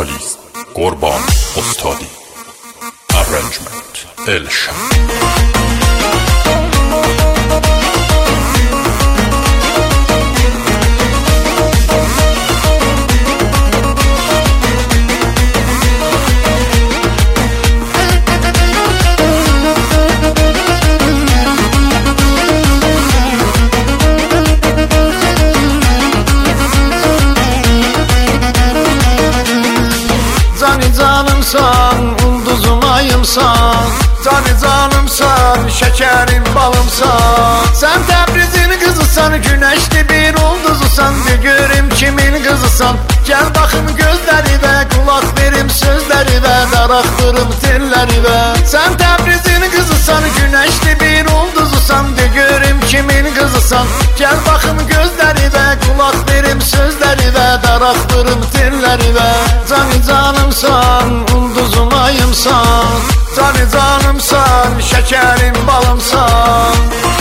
وکالیست قربان استادی Arrangement Elşan Canımsan, ulduzum ayımsan, canımsan, şekerim balımsan. Sen Təbrizin kızısan, güneşli bir ulduzusan, bir görüm kimin kızısan. Gel bakım gözleri ve kulak verim sözleri ve daraktırım dilleri ve. Sen Təbrizin kızısan, güneşli bir ulduzusan, bir görüm kimin kızısan. Gel bakım gözleri ve kulak verim sözleri ve daraktırım dilleri ve. Canımsan, ulduzum ayımsan, canımsan, şekerim balımsan.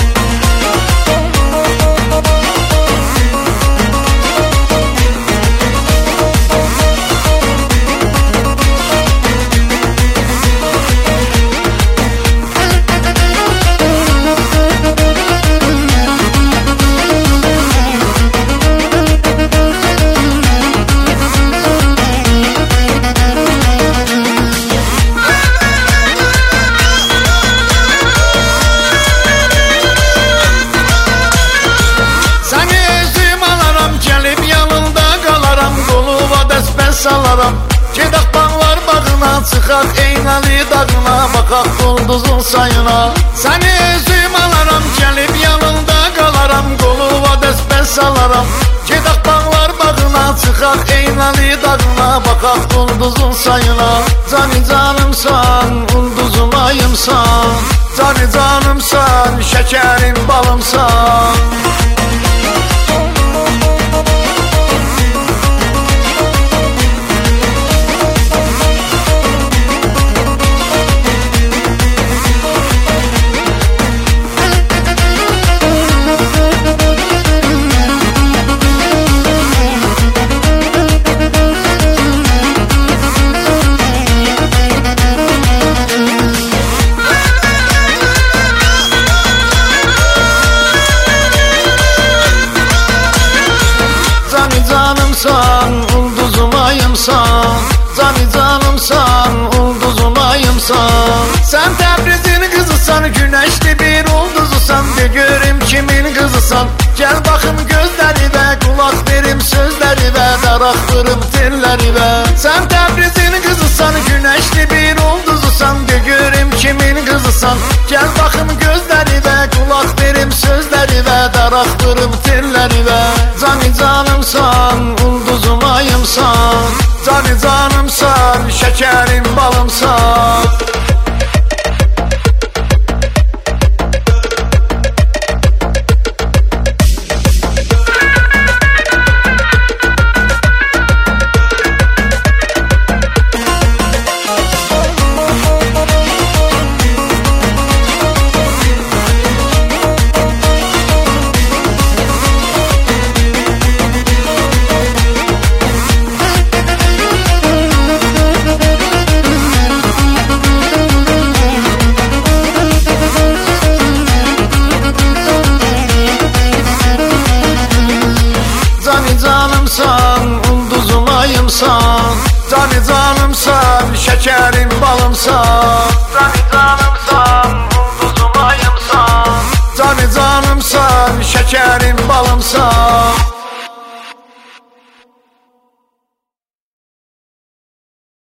Salaram gedək bağlar bağına, çıxaq Eynəli dağına, baxaq ulduzun sayına. Səni özüm alaram, gəlib yanında qalaram, qoluma dəsbən salaram. Gedək bağlar bağına, çıxaq Eynəli dağına, baxaq ulduzun sayına. Canımsan, ulduzum ayımsan, canımsan, şekerim balımsan. Canımsan, ulduzum ayımsan, canımsan, ulduzum ayımsan. Sen Təbrizin kızısan, güneşli bir ulduzusan, bir görüm kimin kızısan. Gel bakım gözleri ve kulak verim sözleri ve daraktırım dilleri ve. Sen Təbrizin kızısan, güneşli bir ulduzusan, bir görüm kimin kızısan. Gel bakım gözleri ve kulak verim sözleri ve daraktırım dilleri ve. Canımsan, ulduzum ayımsan, canımsan, şekerim balımsan. Canımsan, ulduzum ayımsan, canımsan, şeker